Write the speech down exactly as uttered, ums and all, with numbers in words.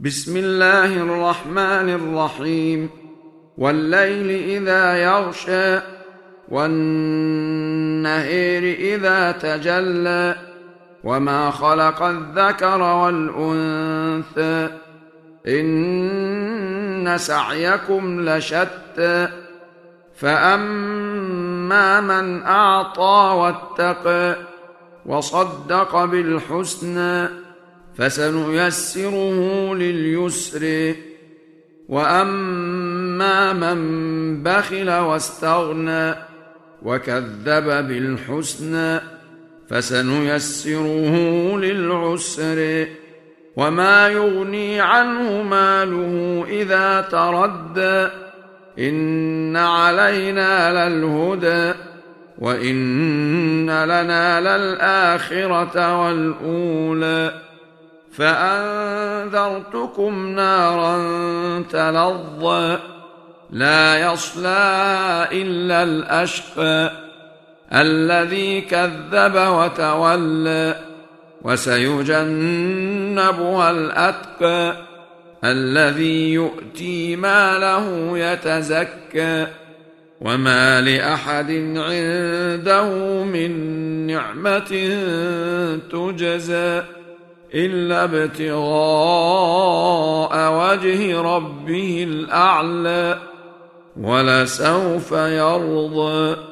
بسم الله الرحمن الرحيم. والليل إذا يغشى والنهار إذا تجلى وما خلق الذكر والأنثى إن سعيكم لشتى فأما من أعطى واتقى وصدق بالحسنى فسنيسره لليسر وأما من بخل واستغنى وكذب بالحسنى فسنيسره للعسر وما يغني عنه ماله إذا تردى إن علينا للهدى وإن لنا للآخرة والأولى فأنذرتكم نارا تلظى لا يصلى إلا الأشقى الذي كذب وتولى وسيجنبها الأتقى الذي يؤتي ماله يتزكى وما لأحد عنده من نعمة تجزى إلا ابتغاء وجه ربه الأعلى ولسوف يرضى.